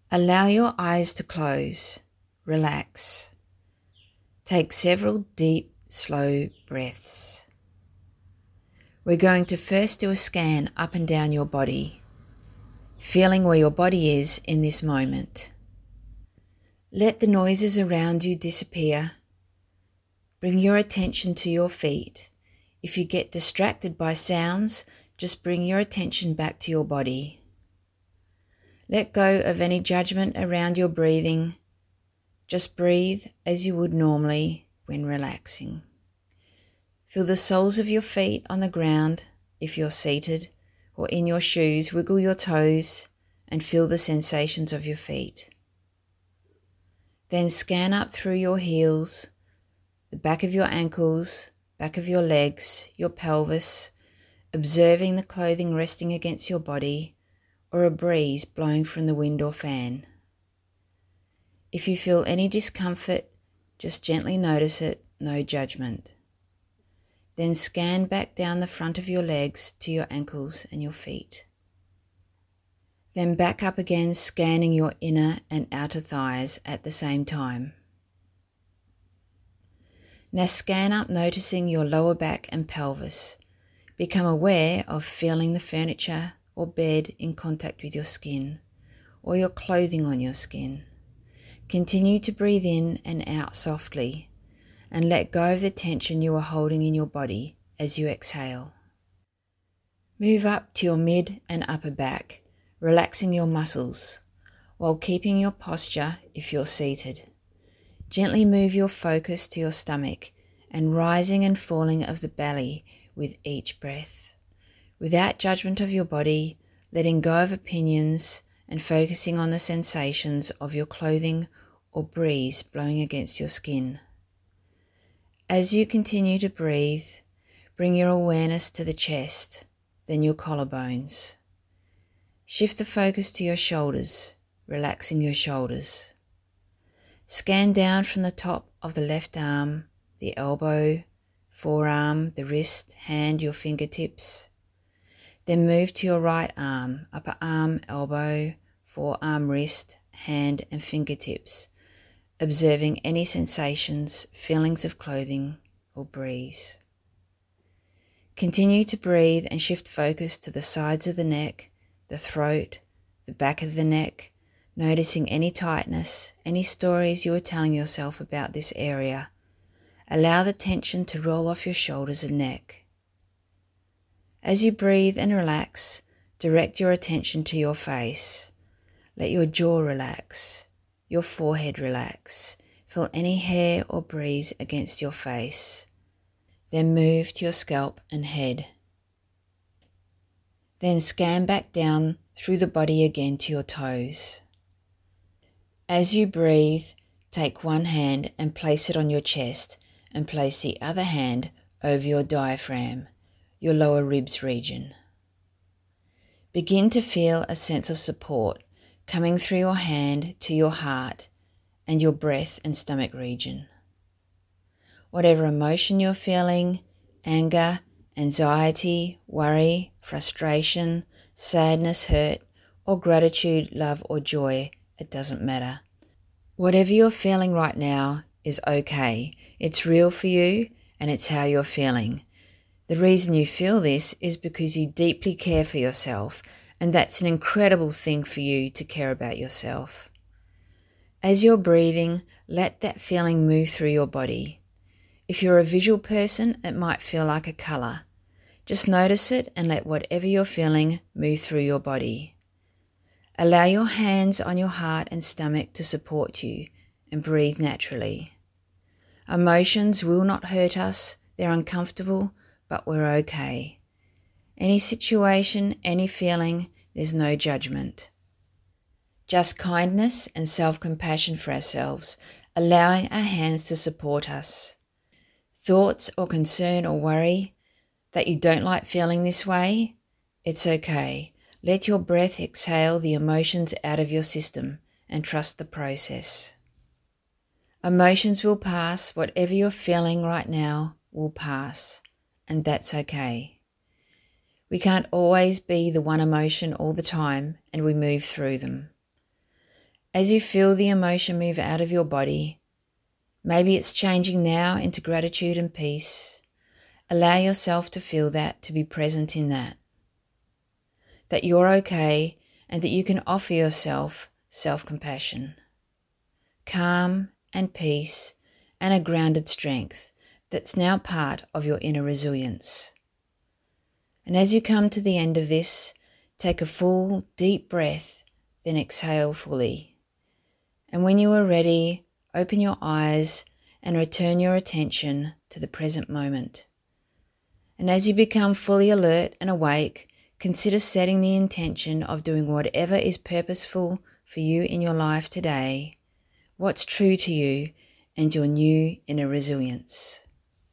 Allow your eyes to close. Relax. Take several deep, slow breaths. We're going to first do a scan up and down your body, feeling where your body is in this moment. Let the noises around you disappear. Bring your attention to your feet. If you get distracted by sounds, just bring your attention back to your body. Let go of any judgment around your breathing. Just breathe as you would normally when relaxing. Feel the soles of your feet on the ground if you're seated, or in your shoes, wiggle your toes and feel the sensations of your feet. Then scan up through your heels, the back of your ankles, back of your legs, your pelvis, observing the clothing resting against your body or a breeze blowing from the wind or fan. If you feel any discomfort, just gently notice it, no judgment. Then scan back down the front of your legs to your ankles and your feet. Then back up again, scanning your inner and outer thighs at the same time. Now scan up, noticing your lower back and pelvis. Become aware of feeling the furniture or bed in contact with your skin, or your clothing on your skin. Continue to breathe in and out softly, and let go of the tension you are holding in your body as you exhale. Move up to your mid and upper back, relaxing your muscles, while keeping your posture if you're seated. Gently move your focus to your stomach and rising and falling of the belly with each breath. Without judgment of your body, letting go of opinions and focusing on the sensations of your clothing or breeze blowing against your skin. As you continue to breathe, bring your awareness to the chest, then your collarbones. Shift the focus to your shoulders, relaxing your shoulders. Scan down from the top of the left arm, the elbow, forearm, the wrist, hand, your fingertips. Then move to your right arm, upper arm, elbow, forearm, wrist, hand and fingertips, observing any sensations, feelings of clothing or breeze. Continue to breathe and shift focus to the sides of the neck, the throat, the back of the neck, noticing any tightness, any stories you are telling yourself about this area. Allow the tension to roll off your shoulders and neck. As you breathe and relax, direct your attention to your face. Let your jaw relax, your forehead relax. Feel any hair or breeze against your face. Then move to your scalp and head. Then scan back down through the body again to your toes. As you breathe, take one hand and place it on your chest and place the other hand over your diaphragm, your lower ribs region. Begin to feel a sense of support coming through your hand to your heart and your breath and stomach region. Whatever emotion you're feeling, anger, anxiety, worry, frustration, sadness, hurt, or gratitude, love, or joy, it doesn't matter. Whatever you're feeling right now is okay. It's real for you and it's how you're feeling. The reason you feel this is because you deeply care for yourself, and that's an incredible thing for you to care about yourself. As you're breathing, let that feeling move through your body. If you're a visual person, it might feel like a colour. Just notice it and let whatever you're feeling move through your body. Allow your hands on your heart and stomach to support you and breathe naturally. Emotions will not hurt us. They're uncomfortable, but we're okay. Any situation, any feeling, there's no judgment. Just kindness and self-compassion for ourselves, allowing our hands to support us. Thoughts or concern or worry that you don't like feeling this way, it's okay. Let your breath exhale the emotions out of your system and trust the process. Emotions will pass. Whatever you're feeling right now will pass, and that's okay. We can't always be the one emotion all the time, and we move through them. As you feel the emotion move out of your body, maybe it's changing now into gratitude and peace. Allow yourself to feel that, to be present in that you're okay and that you can offer yourself self-compassion, calm and peace, and a grounded strength that's now part of your inner resilience. And as you come to the end of this, take a full, deep breath, then exhale fully. And when you are ready, open your eyes and return your attention to the present moment. And as you become fully alert and awake, consider setting the intention of doing whatever is purposeful for you in your life today, what's true to you, and your new inner resilience.